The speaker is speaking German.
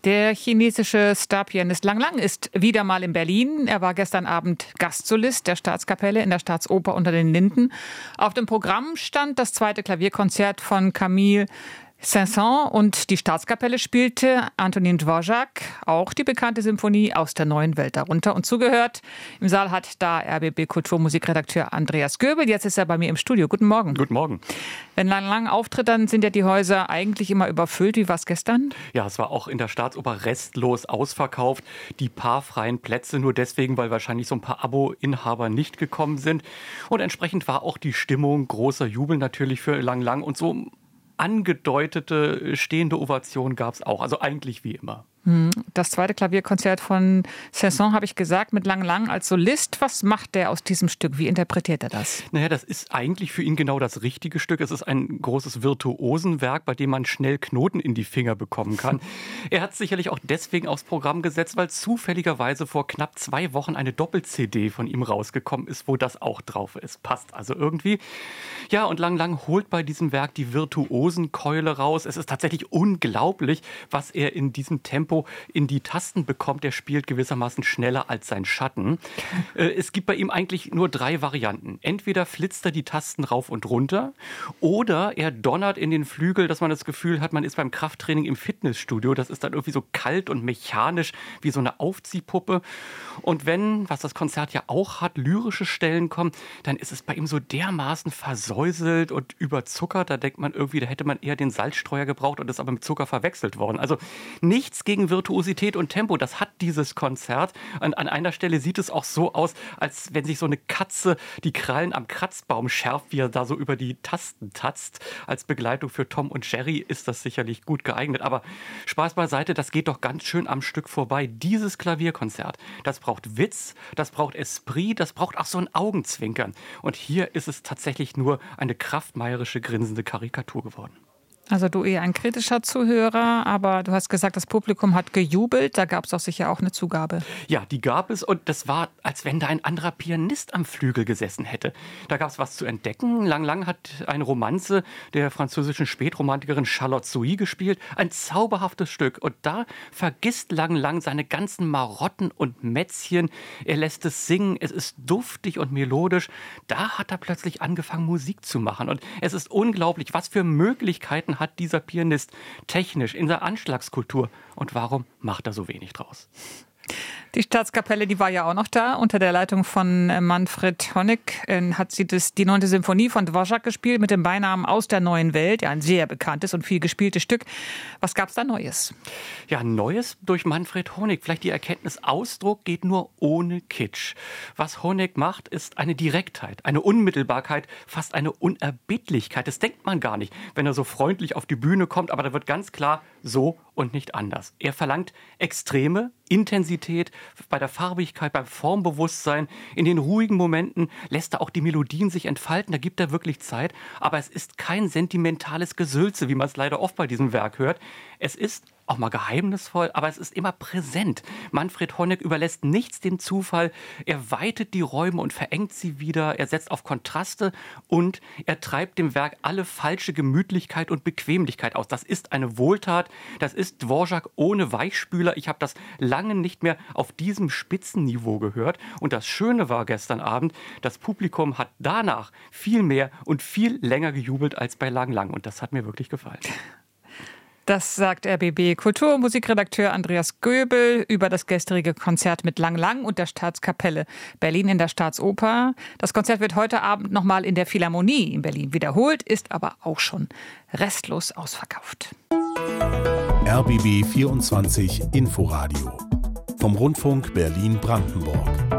Der chinesische Starpianist Lang Lang ist wieder mal in Berlin. Er war gestern Abend Gastsolist der Staatskapelle in der Staatsoper unter den Linden. Auf dem Programm stand das zweite Klavierkonzert von Camille Saint-Saëns und die Staatskapelle spielte Antonin Dvorak, auch die bekannte Symphonie aus der Neuen Welt darunter. Und zugehört im Saal hat da RBB Kulturmusikredakteur Andreas Göbel. Jetzt ist er bei mir im Studio. Guten Morgen. Guten Morgen. Wenn Lang Lang auftritt, dann sind ja die Häuser eigentlich immer überfüllt. Wie war es gestern? Ja, es war auch in der Staatsoper restlos ausverkauft. Die paar freien Plätze nur deswegen, weil wahrscheinlich so ein paar Abo-Inhaber nicht gekommen sind. Und entsprechend war auch die Stimmung großer Jubel natürlich für Lang Lang und so angedeutete stehende Ovation gab es auch. Also eigentlich wie immer. Das zweite Klavierkonzert von Saint-Saëns habe ich gesagt, mit Lang Lang als Solist. Was macht der aus diesem Stück? Wie interpretiert er das? Naja, das ist eigentlich für ihn genau das richtige Stück. Es ist ein großes Virtuosenwerk, bei dem man schnell Knoten in die Finger bekommen kann. Er hat sicherlich auch deswegen aufs Programm gesetzt, weil zufälligerweise vor knapp 2 Wochen eine Doppel-CD von ihm rausgekommen ist, wo das auch drauf ist. Passt also irgendwie. Ja, und Lang Lang holt bei diesem Werk die Virtuosenkeule raus. Es ist tatsächlich unglaublich, was er in diesem Tempo in die Tasten bekommt. Der spielt gewissermaßen schneller als sein Schatten. Es gibt bei ihm eigentlich nur 3 Varianten. Entweder flitzt er die Tasten rauf und runter oder er donnert in den Flügel, dass man das Gefühl hat, man ist beim Krafttraining im Fitnessstudio. Das ist dann irgendwie so kalt und mechanisch wie so eine Aufziehpuppe. Und wenn, was das Konzert ja auch hat, lyrische Stellen kommen, dann ist es bei ihm so dermaßen versäuselt und überzuckert. Da denkt man irgendwie, da hätte man eher den Salzstreuer gebraucht und ist aber mit Zucker verwechselt worden. Also nichts gegen Virtuosität und Tempo, das hat dieses Konzert. An einer Stelle sieht es auch so aus, als wenn sich so eine Katze die Krallen am Kratzbaum schärft, wie er da so über die Tasten tatzt. Als Begleitung für Tom und Jerry ist das sicherlich gut geeignet. Aber Spaß beiseite, das geht doch ganz schön am Stück vorbei. Dieses Klavierkonzert, das braucht Witz, das braucht Esprit, das braucht auch so ein Augenzwinkern. Und hier ist es tatsächlich nur eine kraftmeierische, grinsende Karikatur geworden. Also du eher ein kritischer Zuhörer, aber du hast gesagt, das Publikum hat gejubelt. Da gab es doch sicher auch eine Zugabe. Ja, die gab es und das war, als wenn da ein anderer Pianist am Flügel gesessen hätte. Da gab es was zu entdecken. Lang Lang hat eine Romanze der französischen Spätromantikerin Charlotte Souhy gespielt. Ein zauberhaftes Stück. Und da vergisst Lang Lang seine ganzen Marotten und Mätzchen. Er lässt es singen. Es ist duftig und melodisch. Da hat er plötzlich angefangen, Musik zu machen. Und es ist unglaublich, was für Möglichkeiten hat dieser Pianist technisch in der Anschlagskultur. Und warum macht er so wenig draus? Die Staatskapelle, die war ja auch noch da. Unter der Leitung von Manfred Honeck hat sie die 9. Symphonie von Dvorak gespielt mit dem Beinamen Aus der Neuen Welt. Ja, ein sehr bekanntes und viel gespieltes Stück. Was gab es da Neues? Ja, Neues durch Manfred Honeck. Vielleicht die Erkenntnis, Ausdruck geht nur ohne Kitsch. Was Honeck macht, ist eine Direktheit, eine Unmittelbarkeit, fast eine Unerbittlichkeit. Das denkt man gar nicht, wenn er so freundlich auf die Bühne kommt. Aber da wird ganz klar, so und nicht anders. Er verlangt Extreme, Intensität bei der Farbigkeit, beim Formbewusstsein. In den ruhigen Momenten lässt er auch die Melodien sich entfalten. Da gibt er wirklich Zeit. Aber es ist kein sentimentales Gesülze, wie man es leider oft bei diesem Werk hört. Es ist auch mal geheimnisvoll, aber es ist immer präsent. Manfred Honeck überlässt nichts dem Zufall. Er weitet die Räume und verengt sie wieder. Er setzt auf Kontraste und er treibt dem Werk alle falsche Gemütlichkeit und Bequemlichkeit aus. Das ist eine Wohltat. Das ist Dvorak ohne Weichspüler. Ich habe das lange nicht mehr auf diesem Spitzenniveau gehört. Und das Schöne war gestern Abend, das Publikum hat danach viel mehr und viel länger gejubelt als bei Lang Lang. Und das hat mir wirklich gefallen. Das sagt RBB Kulturmusikredakteur Andreas Göbel über das gestrige Konzert mit Lang Lang und der Staatskapelle Berlin in der Staatsoper. Das Konzert wird heute Abend nochmal in der Philharmonie in Berlin wiederholt, ist aber auch schon restlos ausverkauft. RBB 24 Inforadio vom Rundfunk Berlin-Brandenburg.